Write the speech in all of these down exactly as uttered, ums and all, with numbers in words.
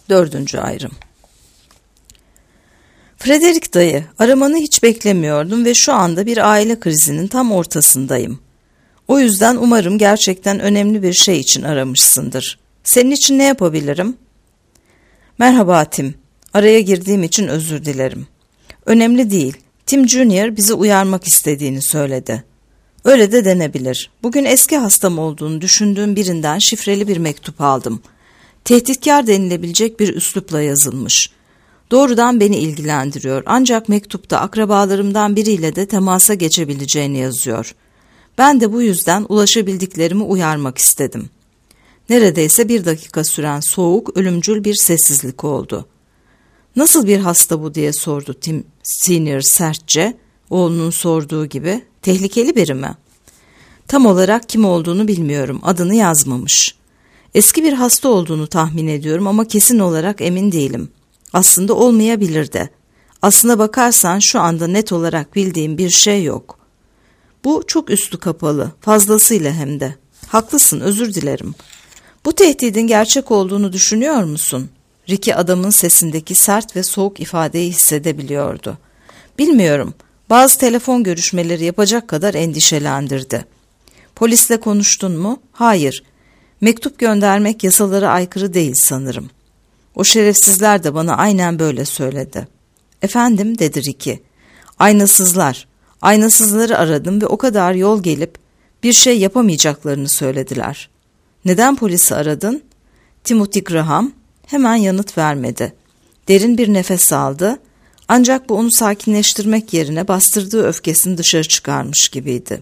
Dördüncü ayrım. Frederick dayı, aramanı hiç beklemiyordum ve şu anda bir aile krizinin tam ortasındayım. O yüzden umarım gerçekten önemli bir şey için aramışsındır. Senin için ne yapabilirim? Merhaba Tim, araya girdiğim için özür dilerim. Önemli değil, Tim Junior bizi uyarmak istediğini söyledi. Öyle de denebilir. Bugün eski hastam olduğunu düşündüğüm birinden şifreli bir mektup aldım. Tehditkar denilebilecek bir üslupla yazılmış. Doğrudan beni ilgilendiriyor ancak mektupta akrabalarımdan biriyle de temasa geçebileceğini yazıyor. Ben de bu yüzden ulaşabildiklerimi uyarmak istedim. Neredeyse bir dakika süren soğuk, ölümcül bir sessizlik oldu. Nasıl bir hasta bu diye sordu Tim Senior sertçe, oğlunun sorduğu gibi. Tehlikeli biri mi? Tam olarak kim olduğunu bilmiyorum, adını yazmamış. Eski bir hasta olduğunu tahmin ediyorum ama kesin olarak emin değilim. Aslında olmayabilir de. Aslına bakarsan şu anda net olarak bildiğim bir şey yok. Bu çok üstü kapalı, fazlasıyla hem de. Haklısın, özür dilerim. Bu tehdidin gerçek olduğunu düşünüyor musun? Ricky adamın sesindeki sert ve soğuk ifadeyi hissedebiliyordu. Bilmiyorum, bazı telefon görüşmeleri yapacak kadar endişelendirdi. Polisle konuştun mu? Hayır. Mektup göndermek yasalara aykırı değil sanırım. O şerefsizler de bana aynen böyle söyledi. Efendim, dedi Ricky. Aynasızlar. Aynasızları aradım ve o kadar yol gelip bir şey yapamayacaklarını söylediler. Neden polisi aradın? Timothy Graham hemen yanıt vermedi. Derin bir nefes aldı. Ancak bu onu sakinleştirmek yerine bastırdığı öfkesini dışarı çıkarmış gibiydi.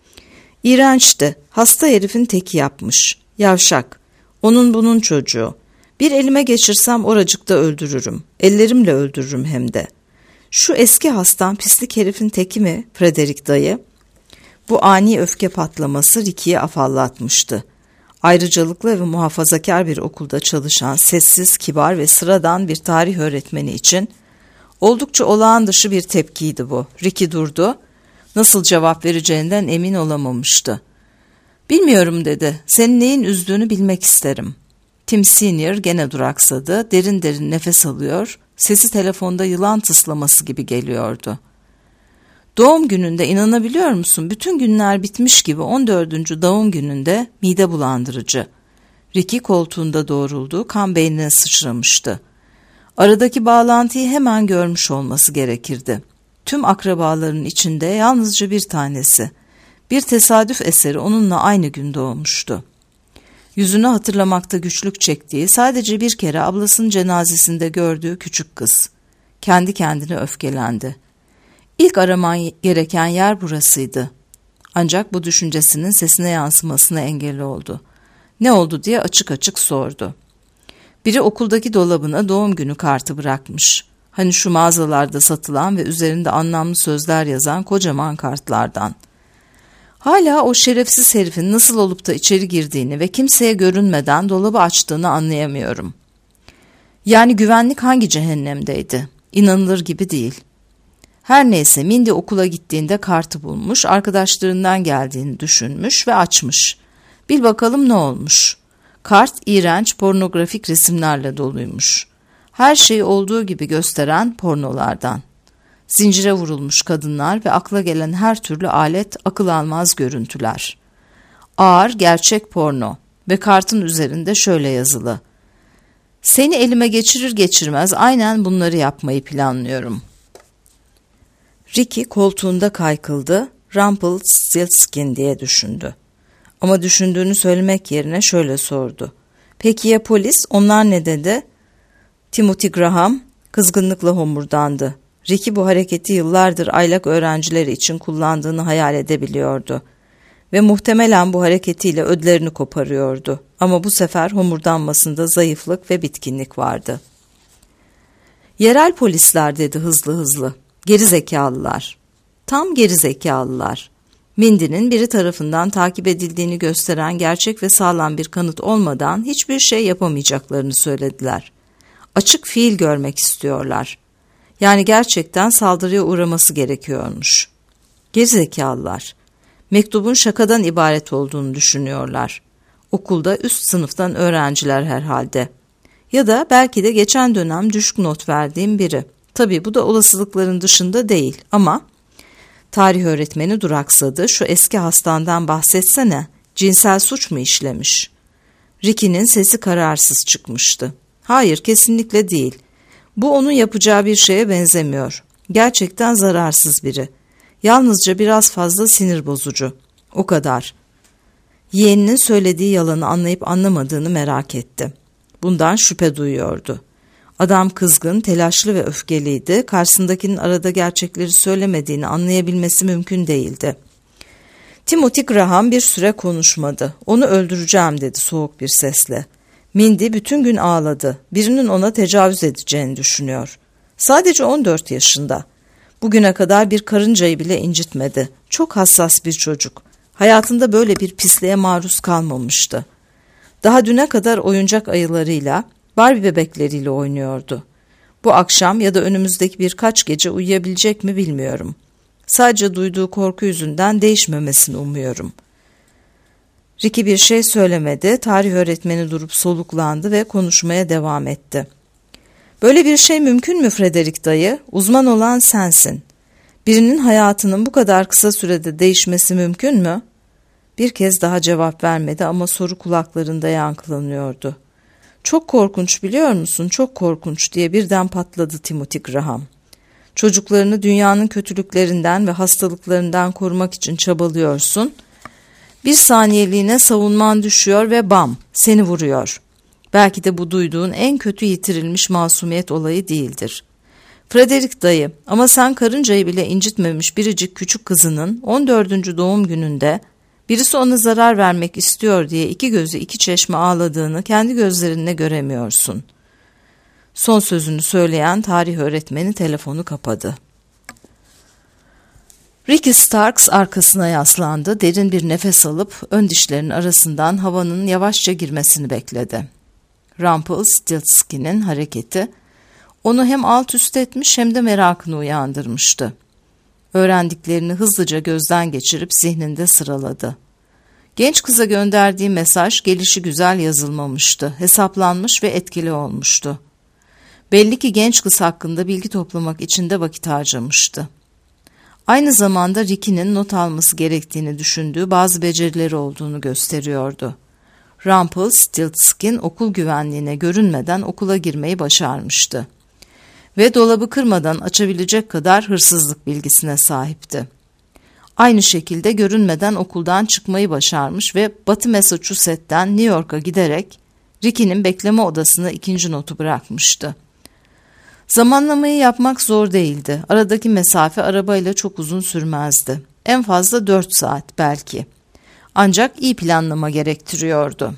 İğrençti. Hasta herifin teki yapmış. Yavşak. Onun bunun çocuğu. Bir elime geçirsem oracıkta öldürürüm. Ellerimle öldürürüm hem de. Şu eski hastan pislik herifin teki mi Frederick dayı? Bu ani öfke patlaması Ricky'yi afallatmıştı. Ayrıcalıklı ve muhafazakar bir okulda çalışan sessiz, kibar ve sıradan bir tarih öğretmeni için oldukça olağan dışı bir tepkiydi bu. Ricky durdu. Nasıl cevap vereceğinden emin olamamıştı. Bilmiyorum dedi. Senin neyin üzdüğünü bilmek isterim. Tim Senior gene duraksadı. Derin derin nefes alıyor. Sesi telefonda yılan tıslaması gibi geliyordu. Doğum gününde inanabiliyor musun? Bütün günler bitmiş gibi on dördüncü doğum gününde mide bulandırıcı. Ricky koltuğunda doğruldu. Kan beynine sıçramıştı. Aradaki bağlantıyı hemen görmüş olması gerekirdi. Tüm akrabaların içinde yalnızca bir tanesi. Bir tesadüf eseri onunla aynı gün doğmuştu. Yüzünü hatırlamakta güçlük çektiği, sadece bir kere ablasının cenazesinde gördüğü küçük kız. Kendi kendine öfkelendi. İlk araman gereken yer burasıydı. Ancak bu düşüncesinin sesine yansımasına engel oldu. Ne oldu diye açık açık sordu. Biri okuldaki dolabına doğum günü kartı bırakmış. Hani şu mağazalarda satılan ve üzerinde anlamlı sözler yazan kocaman kartlardan. Hala o şerefsiz herifin nasıl olup da içeri girdiğini ve kimseye görünmeden dolabı açtığını anlayamıyorum. Yani güvenlik hangi cehennemdeydi? İnanılır gibi değil. Her neyse Mindy okula gittiğinde kartı bulmuş, arkadaşlarından geldiğini düşünmüş ve açmış. Bil bakalım ne olmuş? Kart iğrenç pornografik resimlerle doluymuş. Her şeyi olduğu gibi gösteren pornolardan. Zincire vurulmuş kadınlar ve akla gelen her türlü alet, akıl almaz görüntüler. Ağır gerçek porno ve kartın üzerinde şöyle yazılı. Seni elime geçirir geçirmez aynen bunları yapmayı planlıyorum. Ricky koltuğunda kaykıldı, Rumpelstiltskin diye düşündü. Ama düşündüğünü söylemek yerine şöyle sordu. Peki ya polis, onlar ne dedi? Timothy Graham kızgınlıkla homurdandı. Ricky bu hareketi yıllardır aylak öğrencileri için kullandığını hayal edebiliyordu. Ve muhtemelen bu hareketiyle ödlerini koparıyordu. Ama bu sefer homurdanmasında zayıflık ve bitkinlik vardı. Yerel polisler dedi hızlı hızlı. Gerizekalılar. Tam gerizekalılar. Mindy'nin biri tarafından takip edildiğini gösteren gerçek ve sağlam bir kanıt olmadan hiçbir şey yapamayacaklarını söylediler. Açık fiil görmek istiyorlar. Yani gerçekten saldırıya uğraması gerekiyormuş. Gerizekalılar. Mektubun şakadan ibaret olduğunu düşünüyorlar. Okulda üst sınıftan öğrenciler herhalde. Ya da belki de geçen dönem düşük not verdiğim biri. Tabii bu da olasılıkların dışında değil ama tarih öğretmeni duraksadı. Şu eski hastandan bahsetsene. Cinsel suç mu işlemiş? Ricky'nin sesi kararsız çıkmıştı. Hayır, kesinlikle değil. Bu onun yapacağı bir şeye benzemiyor. Gerçekten zararsız biri. Yalnızca biraz fazla sinir bozucu. O kadar. Yeğeninin söylediği yalanı anlayıp anlamadığını merak etti. Bundan şüphe duyuyordu. Adam kızgın, telaşlı ve öfkeliydi. Karşısındakinin arada gerçekleri söylemediğini anlayabilmesi mümkün değildi. Timothy Graham bir süre konuşmadı. Onu öldüreceğim dedi soğuk bir sesle. Mindy bütün gün ağladı. Birinin ona tecavüz edeceğini düşünüyor. Sadece on dört yaşında. Bugüne kadar bir karıncayı bile incitmedi. Çok hassas bir çocuk. Hayatında böyle bir pisliğe maruz kalmamıştı. Daha düne kadar oyuncak ayılarıyla, Barbie bebekleriyle oynuyordu. Bu akşam ya da önümüzdeki birkaç gece uyuyabilecek mi bilmiyorum. Sadece duyduğu korku yüzünden değişmemesini umuyorum. Ricky bir şey söylemedi. Tarih öğretmeni durup soluklandı ve konuşmaya devam etti. Böyle bir şey mümkün mü Frederick dayı? Uzman olan sensin. Birinin hayatının bu kadar kısa sürede değişmesi mümkün mü? Bir kez daha cevap vermedi ama soru kulaklarında yankılanıyordu. Çok korkunç biliyor musun? Çok korkunç diye birden patladı Timothy Graham. Çocuklarını dünyanın kötülüklerinden ve hastalıklarından korumak için çabalıyorsun. Bir saniyeliğine savunman düşüyor ve bam, seni vuruyor. Belki de bu duyduğun en kötü yitirilmiş masumiyet olayı değildir. Frederick dayı, ama sen karıncayı bile incitmemiş biricik küçük kızının on dördüncü doğum gününde birisi ona zarar vermek istiyor diye iki gözü iki çeşme ağladığını kendi gözlerinle göremiyorsun. Son sözünü söyleyen tarih öğretmeni telefonu kapadı. Ricky Starks arkasına yaslandı, derin bir nefes alıp ön dişlerinin arasından havanın yavaşça girmesini bekledi. Rumpelstiltskin'in hareketi onu hem alt üst etmiş hem de merakını uyandırmıştı. Öğrendiklerini hızlıca gözden geçirip zihninde sıraladı. Genç kıza gönderdiği mesaj gelişigüzel yazılmamıştı, hesaplanmış ve etkili olmuştu. Belli ki genç kız hakkında bilgi toplamak için de vakit harcamıştı. Aynı zamanda Ricky'nin not alması gerektiğini düşündüğü bazı becerileri olduğunu gösteriyordu. Rumpelstiltskin okul güvenliğine görünmeden okula girmeyi başarmıştı. Ve dolabı kırmadan açabilecek kadar hırsızlık bilgisine sahipti. Aynı şekilde görünmeden okuldan çıkmayı başarmış ve Batı Massachusetts'ten New York'a giderek Ricky'nin bekleme odasına ikinci notu bırakmıştı. Zamanlamayı yapmak zor değildi. Aradaki mesafe arabayla çok uzun sürmezdi. En fazla dört saat belki. Ancak iyi planlama gerektiriyordu.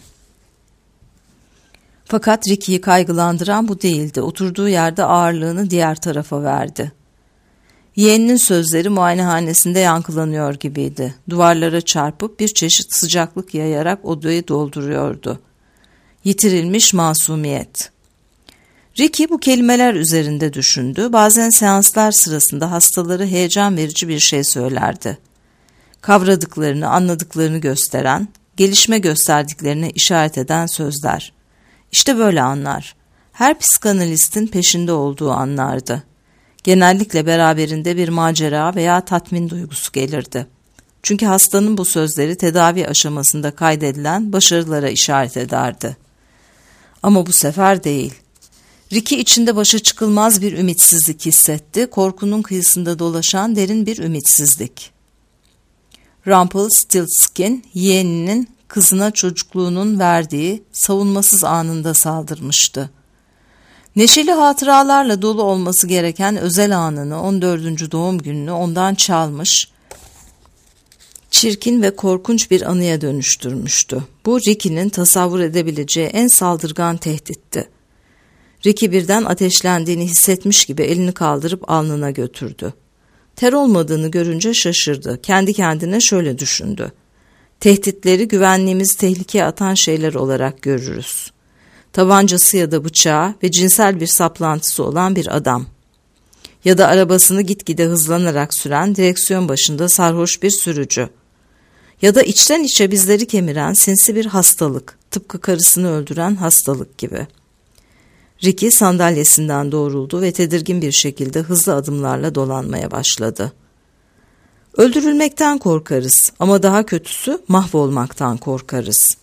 Fakat Ricky'yi kaygılandıran bu değildi. Oturduğu yerde ağırlığını diğer tarafa verdi. Yeğeninin sözleri muayenehanesinde yankılanıyor gibiydi. Duvarlara çarpıp bir çeşit sıcaklık yayarak odayı dolduruyordu. Yitirilmiş masumiyet. Ricky bu kelimeler üzerinde düşündü. Bazen seanslar sırasında hastaları heyecan verici bir şey söylerdi. Kavradıklarını, anladıklarını gösteren, gelişme gösterdiklerine işaret eden sözler. İşte böyle anlar. Her psikanalistin peşinde olduğu anlardı. Genellikle beraberinde bir macera veya tatmin duygusu gelirdi. Çünkü hastanın bu sözleri tedavi aşamasında kaydedilen başarılara işaret ederdi. Ama bu sefer değil. Ricky içinde başa çıkılmaz bir ümitsizlik hissetti, korkunun kıyısında dolaşan derin bir ümitsizlik. Rumpelstiltskin, yeğeninin kızına çocukluğunun verdiği savunmasız anında saldırmıştı. Neşeli hatıralarla dolu olması gereken özel anını, on dördüncü doğum gününü ondan çalmış, çirkin ve korkunç bir anıya dönüştürmüştü. Bu Ricky'nin tasavvur edebileceği en saldırgan tehditti. Ricky birden ateşlendiğini hissetmiş gibi elini kaldırıp alnına götürdü. Ter olmadığını görünce şaşırdı. Kendi kendine şöyle düşündü. Tehditleri güvenliğimizi tehlikeye atan şeyler olarak görürüz. Tabancası ya da bıçağı ve cinsel bir saplantısı olan bir adam. Ya da arabasını gitgide hızlanarak süren direksiyon başında sarhoş bir sürücü. Ya da içten içe bizleri kemiren sinsi bir hastalık, tıpkı karısını öldüren hastalık gibi. Ricky sandalyesinden doğruldu ve tedirgin bir şekilde hızlı adımlarla dolanmaya başladı. Öldürülmekten korkarız ama daha kötüsü mahvolmaktan korkarız.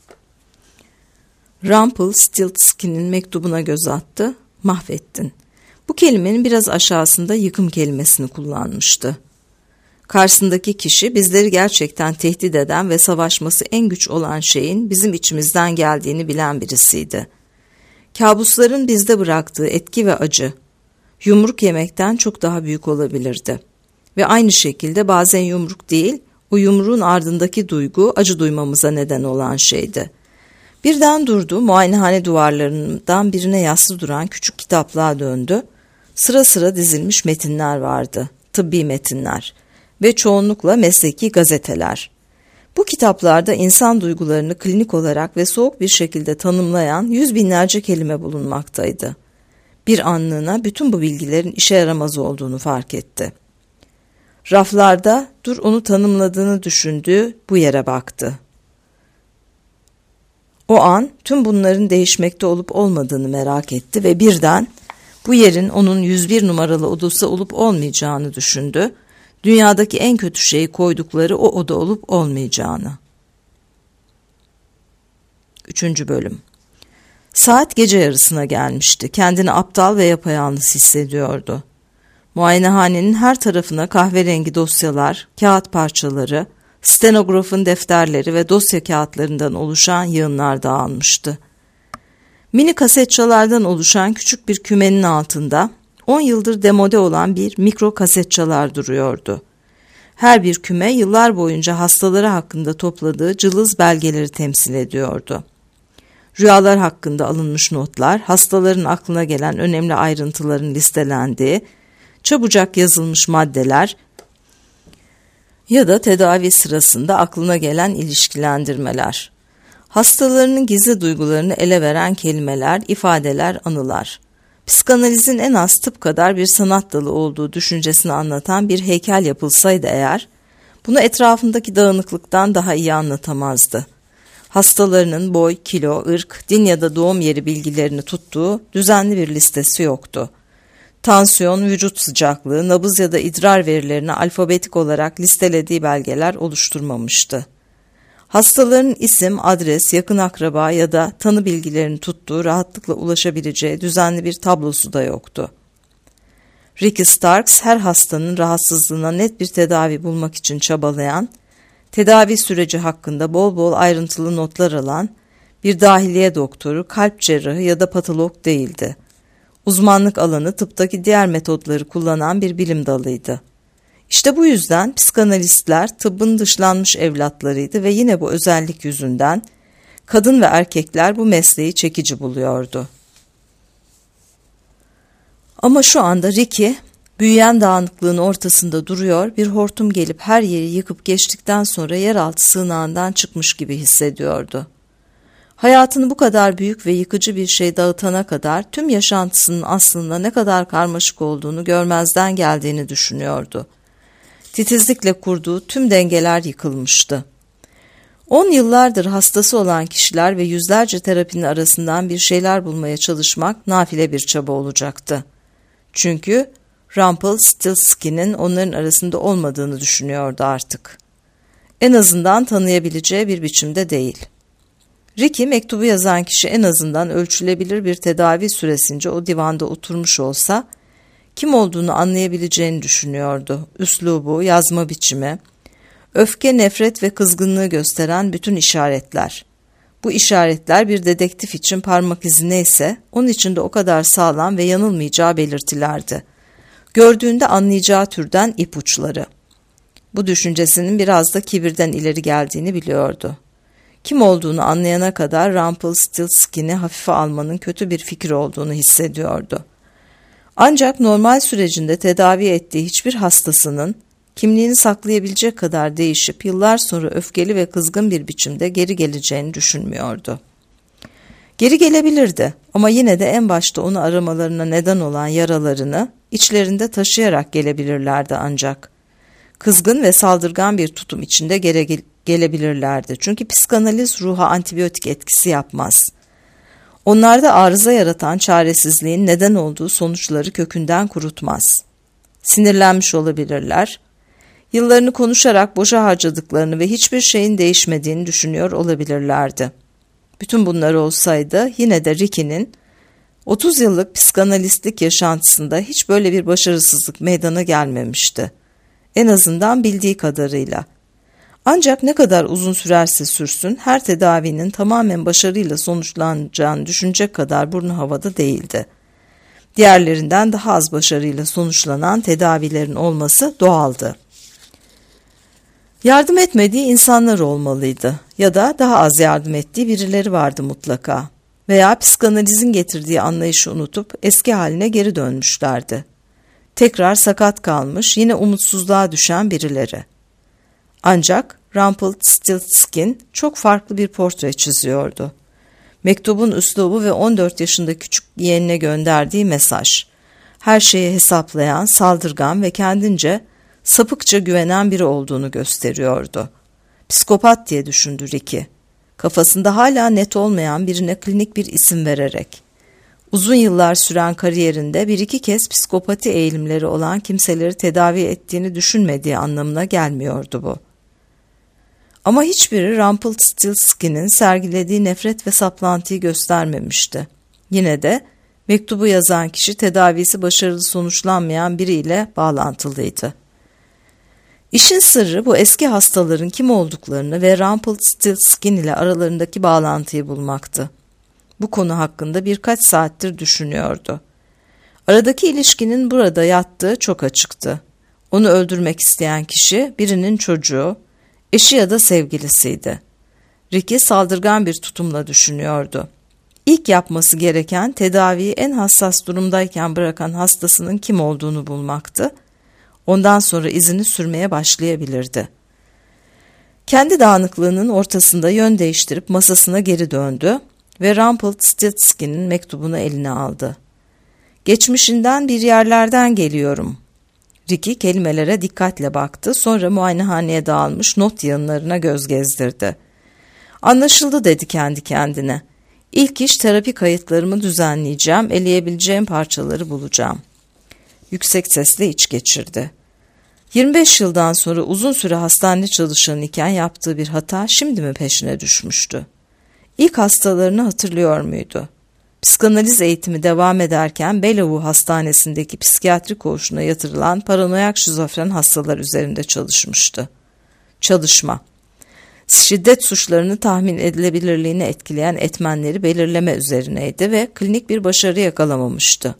Rumpelstiltskin'in mektubuna göz attı. Mahvettin. Bu kelimenin biraz aşağısında yıkım kelimesini kullanmıştı. Karşısındaki kişi bizleri gerçekten tehdit eden ve savaşması en güç olan şeyin bizim içimizden geldiğini bilen birisiydi. Kabusların bizde bıraktığı etki ve acı, yumruk yemekten çok daha büyük olabilirdi. Ve aynı şekilde bazen yumruk değil, o yumruğun ardındaki duygu acı duymamıza neden olan şeydi. Birden durdu, muayenehane duvarlarından birine yaslı duran küçük kitaplığa döndü. Sıra sıra dizilmiş metinler vardı, tıbbi metinler ve çoğunlukla mesleki gazeteler. Bu kitaplarda insan duygularını klinik olarak ve soğuk bir şekilde tanımlayan yüz binlerce kelime bulunmaktaydı. Bir anlığına bütün bu bilgilerin işe yaramaz olduğunu fark etti. Raflarda dur onu tanımladığını düşündüğü bu yere baktı. O an tüm bunların değişmekte olup olmadığını merak etti ve birden bu yerin onun yüz bir numaralı odası olup olmayacağını düşündü. Dünyadaki en kötü şeyi koydukları o oda olup olmayacağını. Üçüncü bölüm. Saat gece yarısına gelmişti. Kendini aptal ve yapayalnız hissediyordu. Muayenehanenin her tarafına kahverengi dosyalar, kağıt parçaları, stenografın defterleri ve dosya kağıtlarından oluşan yığınlar dağılmıştı. Mini kasetçalardan oluşan küçük bir kümenin altında on yıldır demode olan bir mikro kasetçalar duruyordu. Her bir küme yıllar boyunca hastaları hakkında topladığı cılız belgeleri temsil ediyordu. Rüyalar hakkında alınmış notlar, hastaların aklına gelen önemli ayrıntıların listelendiği, çabucak yazılmış maddeler ya da tedavi sırasında aklına gelen ilişkilendirmeler. Hastalarının gizli duygularını ele veren kelimeler, ifadeler, anılar. Psikanalizin en az tıp kadar bir sanat dalı olduğu düşüncesini anlatan bir heykel yapılsaydı eğer, bunu etrafındaki dağınıklıktan daha iyi anlatamazdı. Hastalarının boy, kilo, ırk, din ya da doğum yeri bilgilerini tuttuğu düzenli bir listesi yoktu. Tansiyon, vücut sıcaklığı, nabız ya da idrar verilerini alfabetik olarak listelediği belgeler oluşturmamıştı. Hastaların isim, adres, yakın akraba ya da tanı bilgilerini tuttuğu rahatlıkla ulaşabileceği düzenli bir tablosu da yoktu. Ricky Starks her hastanın rahatsızlığına net bir tedavi bulmak için çabalayan, tedavi süreci hakkında bol bol ayrıntılı notlar alan bir dahiliye doktoru, kalp cerrahı ya da patolog değildi. Uzmanlık alanı tıptaki diğer metotları kullanan bir bilim dalıydı. İşte bu yüzden psikanalistler tıbbın dışlanmış evlatlarıydı ve yine bu özellik yüzünden kadın ve erkekler bu mesleği çekici buluyordu. Ama şu anda Ricky, büyüyen dağınıklığın ortasında duruyor, bir hortum gelip her yeri yıkıp geçtikten sonra yeraltı sığınağından çıkmış gibi hissediyordu. Hayatını bu kadar büyük ve yıkıcı bir şey dağıtana kadar tüm yaşantısının aslında ne kadar karmaşık olduğunu görmezden geldiğini düşünüyordu. Titizlikle kurduğu tüm dengeler yıkılmıştı. On yıllardır hastası olan kişiler ve yüzlerce terapinin arasından bir şeyler bulmaya çalışmak nafile bir çaba olacaktı. Çünkü Rumpelstiltskin'in onların arasında olmadığını düşünüyordu artık. En azından tanıyabileceği bir biçimde değil. Ricky mektubu yazan kişi en azından ölçülebilir bir tedavi süresince o divanda oturmuş olsa kim olduğunu anlayabileceğini düşünüyordu. Üslubu, yazma biçimi, öfke, nefret ve kızgınlığı gösteren bütün işaretler. Bu işaretler bir dedektif için parmak izi neyse onun için de o kadar sağlam ve yanılmayacağı belirtilerdi. Gördüğünde anlayacağı türden ipuçları. Bu düşüncesinin biraz da kibirden ileri geldiğini biliyordu. Kim olduğunu anlayana kadar Rumpelstiltskin'i hafife almanın kötü bir fikir olduğunu hissediyordu. Ancak normal sürecinde tedavi ettiği hiçbir hastasının kimliğini saklayabilecek kadar değişip yıllar sonra öfkeli ve kızgın bir biçimde geri geleceğini düşünmüyordu. Geri gelebilirdi ama yine de en başta onu aramalarına neden olan yaralarını içlerinde taşıyarak gelebilirlerdi ancak. Kızgın ve saldırgan bir tutum içinde geri gelebilirlerdi. Çünkü psikanaliz ruha antibiyotik etkisi yapmaz. Onlarda arıza yaratan çaresizliğin neden olduğu sonuçları kökünden kurutmaz. Sinirlenmiş olabilirler, yıllarını konuşarak boşa harcadıklarını ve hiçbir şeyin değişmediğini düşünüyor olabilirlerdi. Bütün bunlar olsaydı yine de Ricky'nin otuz yıllık psikanalistlik yaşantısında hiç böyle bir başarısızlık meydana gelmemişti. En azından bildiği kadarıyla. Ancak ne kadar uzun sürerse sürsün her tedavinin tamamen başarıyla sonuçlanacağını düşünecek kadar burnu havada değildi. Diğerlerinden daha az başarıyla sonuçlanan tedavilerin olması doğaldı. Yardım etmediği insanlar olmalıydı ya da daha az yardım ettiği birileri vardı mutlaka. Veya psikanalizin getirdiği anlayışı unutup eski haline geri dönmüşlerdi. Tekrar sakat kalmış, yine umutsuzluğa düşen birileri. Ancak Rumpelstiltskin çok farklı bir portre çiziyordu. Mektubun üslubu ve on dört yaşında küçük yeğenine gönderdiği mesaj, her şeyi hesaplayan, saldırgan ve kendince sapıkça güvenen biri olduğunu gösteriyordu. Psikopat diye düşündü Ricky. Kafasında hala net olmayan birine klinik bir isim vererek. Uzun yıllar süren kariyerinde bir iki kez psikopati eğilimleri olan kimseleri tedavi ettiğini düşünmediği anlamına gelmiyordu bu. Ama hiçbiri Rumpelstiltskin'in sergilediği nefret ve saplantıyı göstermemişti. Yine de mektubu yazan kişi tedavisi başarılı sonuçlanmayan biriyle bağlantılıydı. İşin sırrı bu eski hastaların kim olduklarını ve Rumpelstiltskin ile aralarındaki bağlantıyı bulmaktı. Bu konu hakkında birkaç saattir düşünüyordu. Aradaki ilişkinin burada yattığı çok açıktı. Onu öldürmek isteyen kişi birinin çocuğu, eşi ya da sevgilisiydi. Ricky saldırgan bir tutumla düşünüyordu. İlk yapması gereken tedaviyi en hassas durumdayken bırakan hastasının kim olduğunu bulmaktı. Ondan sonra izini sürmeye başlayabilirdi. Kendi dağınıklığının ortasında yön değiştirip masasına geri döndü ve Rumpelstiltskin'in mektubunu eline aldı. Geçmişinden bir yerlerden geliyorum. Ricky kelimelere dikkatle baktı, sonra muayenehaneye dağılmış not yığınlarına göz gezdirdi. Anlaşıldı dedi kendi kendine. İlk iş terapi kayıtlarımı düzenleyeceğim, eleyebileceğim parçaları bulacağım. Yüksek sesle iç geçirdi. yirmi beş yıldan sonra uzun süre hastane çalışanı iken yaptığı bir hata şimdi mi peşine düşmüştü? İlk hastalarını hatırlıyor muydu? Psikanaliz eğitimi devam ederken Bellevue Hastanesi'ndeki psikiyatri koğuşuna yatırılan paranoyak şizofren hastalar üzerinde çalışmıştı. Çalışma. Şiddet suçlarını tahmin edilebilirliğini etkileyen etmenleri belirleme üzerineydi ve klinik bir başarı yakalamamıştı.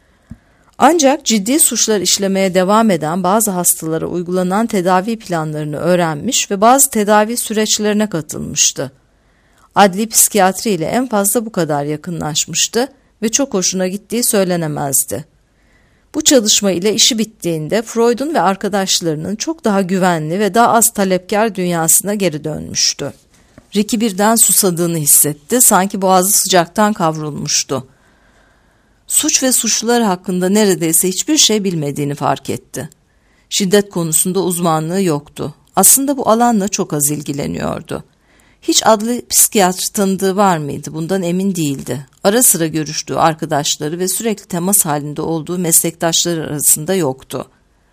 Ancak ciddi suçlar işlemeye devam eden bazı hastalara uygulanan tedavi planlarını öğrenmiş ve bazı tedavi süreçlerine katılmıştı. Adli psikiyatri ile en fazla bu kadar yakınlaşmıştı ve çok hoşuna gittiği söylenemezdi. Bu çalışma ile işi bittiğinde Freud'un ve arkadaşlarının çok daha güvenli ve daha az talepkar dünyasına geri dönmüştü. Ricky birden susadığını hissetti, sanki boğazı sıcaktan kavrulmuştu. Suç ve suçlular hakkında neredeyse hiçbir şey bilmediğini fark etti. Şiddet konusunda uzmanlığı yoktu. Aslında bu alanla çok az ilgileniyordu. Hiç adlı psikiyatri tanıdığı var mıydı? Bundan emin değildi. Ara sıra görüştüğü arkadaşları ve sürekli temas halinde olduğu meslektaşları arasında yoktu.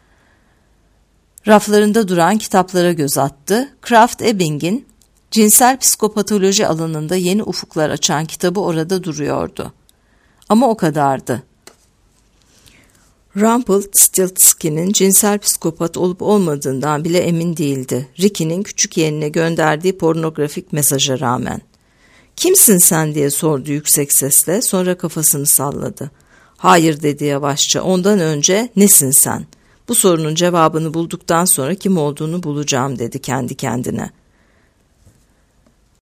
Raflarında duran kitaplara göz attı. Kraft Ebbing'in cinsel psikopatoloji alanında yeni ufuklar açan kitabı orada duruyordu. Ama o kadardı. Rumpelstiltskin'in cinsel psikopat olup olmadığından bile emin değildi. Ricky'nin küçük yeğenine gönderdiği pornografik mesaja rağmen. "Kimsin sen?" diye sordu yüksek sesle, sonra kafasını salladı. "Hayır," dedi yavaşça. "Ondan önce nesin sen? Bu sorunun cevabını bulduktan sonra kim olduğunu bulacağım," dedi kendi kendine.